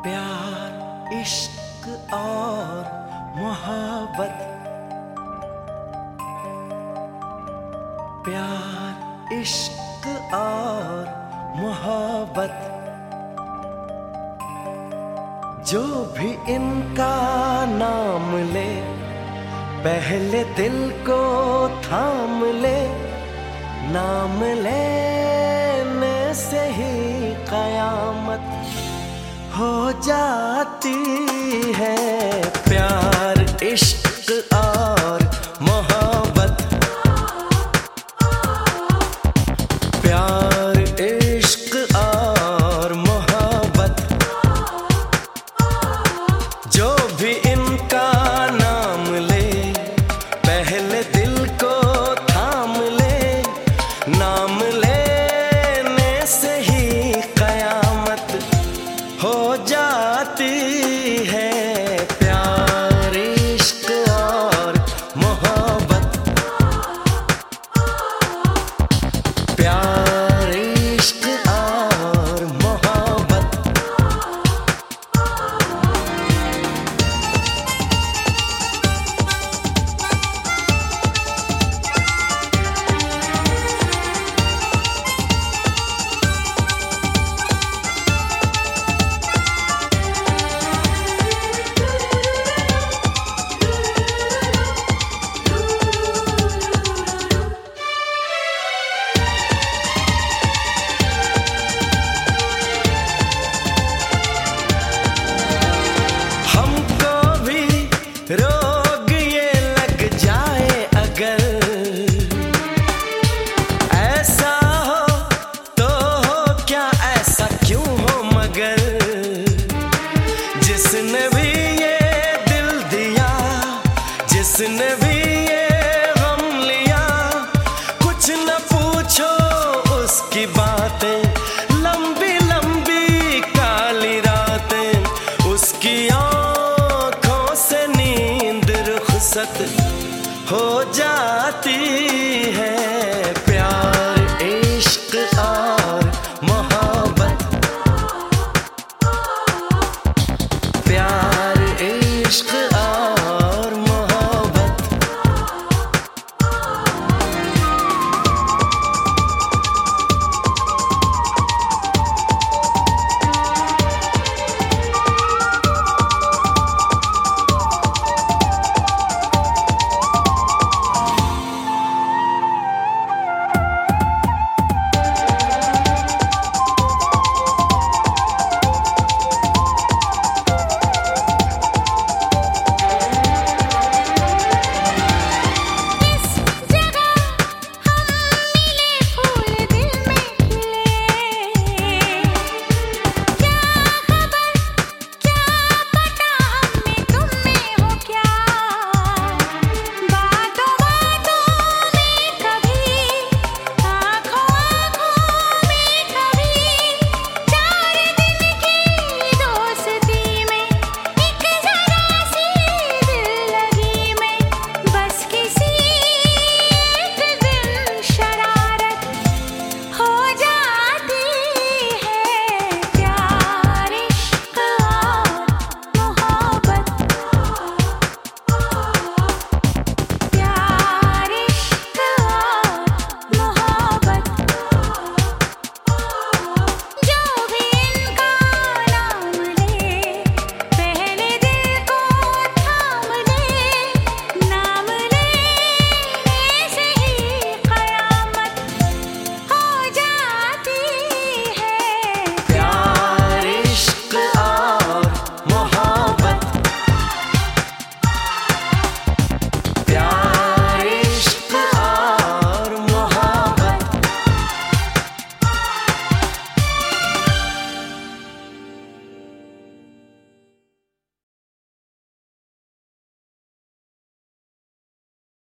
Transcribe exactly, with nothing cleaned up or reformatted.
प्यार, इश्क और मोहब्बत, प्यार, इश्क और मोहब्बत, जो भी इनका नाम ले पहले दिल को थाम ले, नाम लेने से ही कयामत हो जाती है। प्यार, इश्क और मोहब्बत, प्यार, इश्क और मोहब्बत, जो भी इनका नाम ले पहले दिल को थाम ले, नाम लेने से ही कयामत हो जाती है। प्यार, इश्क और मोहब्बत, प्यार, इश्क और मोहब्बत। रोग ये लग जाए अगर, ऐसा हो तो हो क्या, ऐसा क्यों हो मगर, जिसने भी ये दिल दिया, जिसने भी ये गम लिया, कुछ न पूछो उसकी बातें, लंबी लंबी काली रातें, उसकी हो जा